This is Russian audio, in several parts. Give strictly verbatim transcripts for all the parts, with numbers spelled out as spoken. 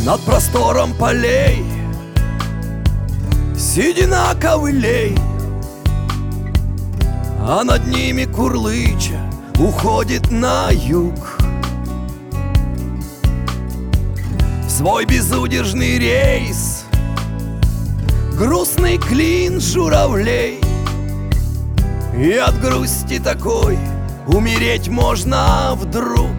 Над простором полей седина ковылей, а над ними Курлыча уходит на юг в свой безудержный рейс. Грустный клин журавлей, и от грусти такой умереть можно вдруг.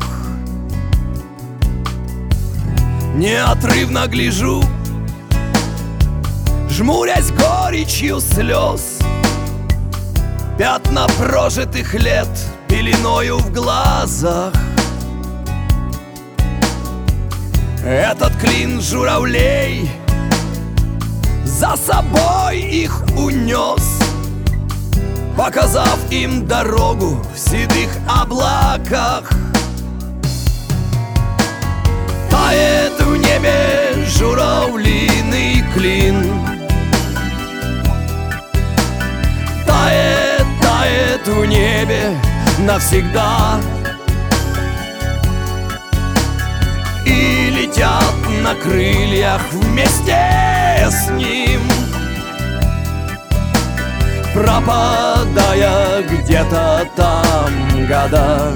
Неотрывно гляжу, жмурясь горечью слез, пятна прожитых лет пеленою в глазах. Этот клин журавлей за собой их унес, показав им дорогу в седых облаках. Тает в небе журавлиный клин, тает, тает в небе навсегда, и летят на крыльях вместе с ним, пропадая где-то там года.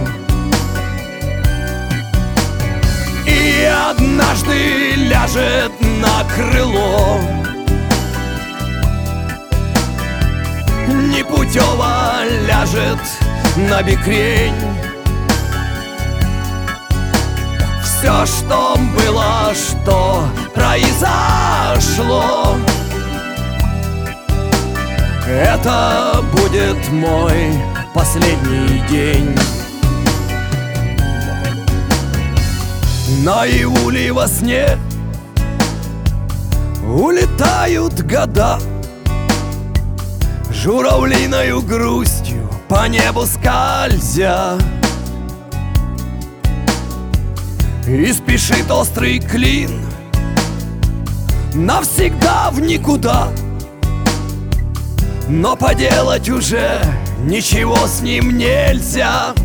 И однажды ляжет на крыло непутево, ляжет на бекрень. Все, что было, что произошло, это будет мой последний день. Наяву ли во сне улетают года, журавлиною грустью по небу скользя, и спешит острый клин навсегда в никуда, но поделать уже ничего с ним нельзя.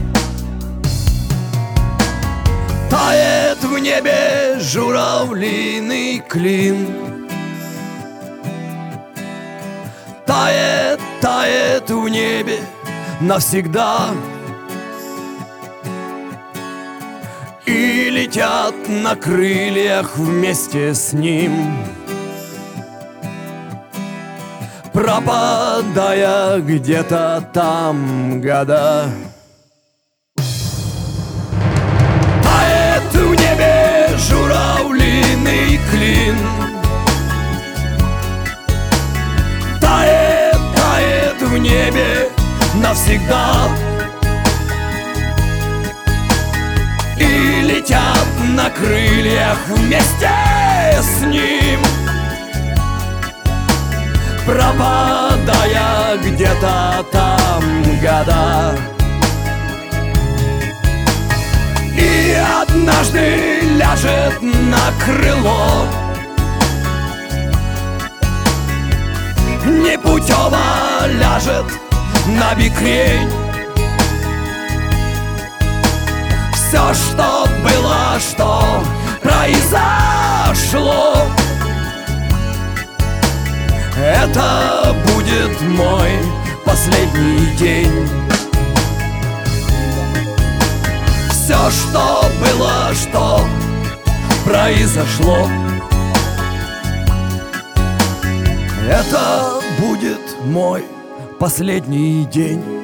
Тает в небе журавлиный клин, тает, тает в небе навсегда, и летят на крыльях вместе с ним, пропадая где-то там года. Тает в небе журавлиный клин, тает, тает в небе навсегда, и летят на крыльях вместе с ним, пропадая где-то там года. И однажды ляжет на крыло непутево, ляжет на бекрень. Все, что было, что произошло, это будет мой последний день. Все, что было, что произошло, это будет мой последний день.